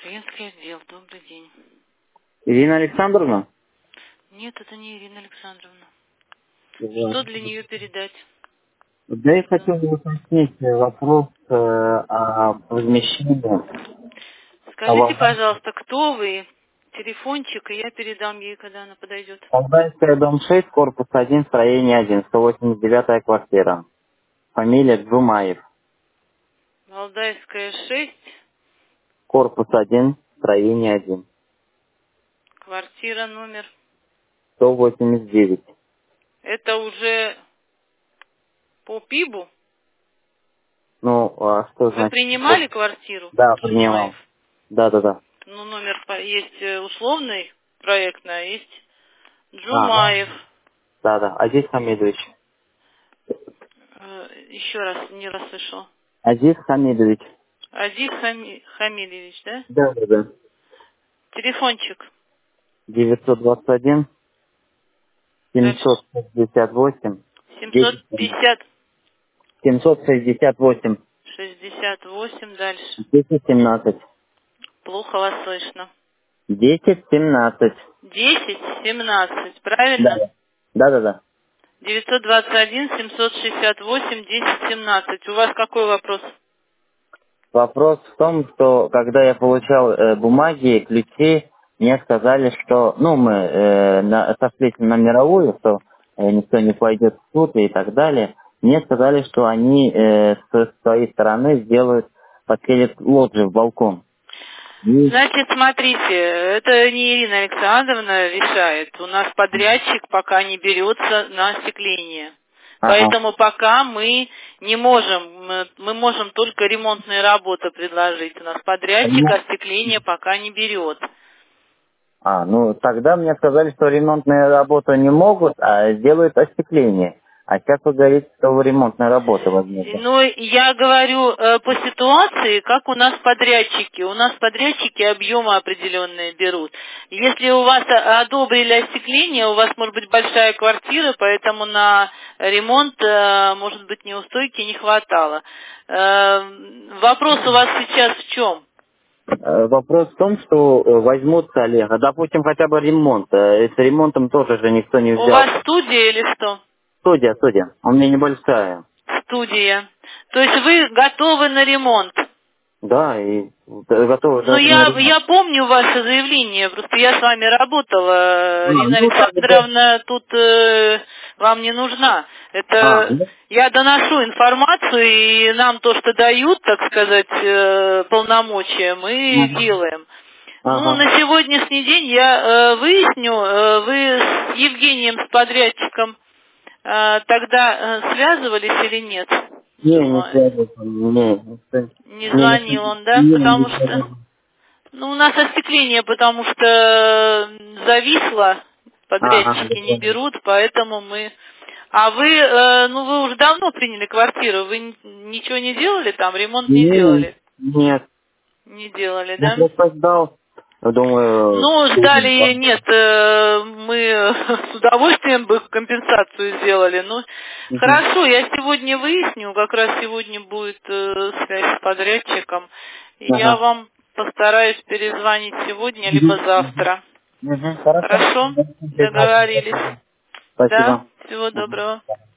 Клиентский отдел, добрый день. Ирина Александровна? Нет, это не Ирина Александровна. Да. Что для нее передать? Да, я хотел бы уточнить вопрос о возмещении. Скажите, пожалуйста, кто вы? Телефончик, и я передам ей, когда она подойдет. Валдайская, дом 6, корпус 1, строение 1, 189-я квартира. Фамилия Джумаев. Валдайская, 6, Корпус 1, строение 1, квартира номер. 189. Это уже по ПИБу? Ну, а что Вы значит? принимали квартиру? Да, Джумаев. принимал. Да. Ну, номер есть условный, проектный, а есть Да. Джумаев. Да. Азиз Хамидович. Еще раз не расслышал. Азиз Хамидович. Азиз Хамилевич, да? Да. Телефончик. 921 Дальше. 768 750 768 68 дальше. 1017. Плохо вас слышно. 1017. 10 17, правильно? Да. 921 768 10 17. У вас какой вопрос? Вопрос в том, что когда я получал бумаги, ключи, мне сказали, что, мы сошлись на мировую, что никто не пойдет в суд и так далее. Мне сказали, что они со своей стороны сделают, подселят лоджию в балкон. Значит, смотрите, это не Ирина Александровна решает. У нас подрядчик пока не берется на остекление. Ага. Поэтому пока мы не можем, мы можем только ремонтные работы предложить. У нас подрядчик остекление пока не берет. Тогда мне сказали, что ремонтные работы не могут, а сделают остекление. А сейчас вы говорите, что вы ремонтная работа возьмете. Ну, я говорю по ситуации, как у нас подрядчики. У нас подрядчики объемы определенные берут. Если у вас одобрили остекление, у вас может быть большая квартира, поэтому на ремонт, может быть, неустойки не хватало. Вопрос у вас сейчас в чем? Вопрос в том, что возьмутся ли, допустим, хотя бы ремонт. С ремонтом тоже же никто не У взял. вас студия или что? Студия. У меня небольшая. Студия. То есть вы готовы на ремонт? Да, и готовы Ну, даже на я ремонт. помню ваше заявление, просто я с вами работала. Ирина Тогда... Александровна тут вам не нужна. Это ну, я доношу информацию, и нам то, что дают, так сказать, полномочия, мы делаем. Ну, ага. на сегодняшний день я выясню, вы с Евгением, с подрядчиком, тогда связывались или нет? Не Джумаев. связывается. Не звонил он, да? Потому что... Ну, у нас остекление, потому что зависло, Ага. подрядчики не берут, поэтому мы... А вы, вы уже давно приняли квартиру, вы ничего не делали там, ремонт не делали? Нет. Не делали, Я да? просто ждал. Думаю, Ну, ждали, нет, мы с удовольствием бы компенсацию сделали. Ну, хорошо, я сегодня выясню, как раз сегодня будет связь с подрядчиком. И я ага. вам постараюсь перезвонить сегодня, либо завтра. Хорошо. Хорошо? Договорились. Да? Спасибо. Всего доброго.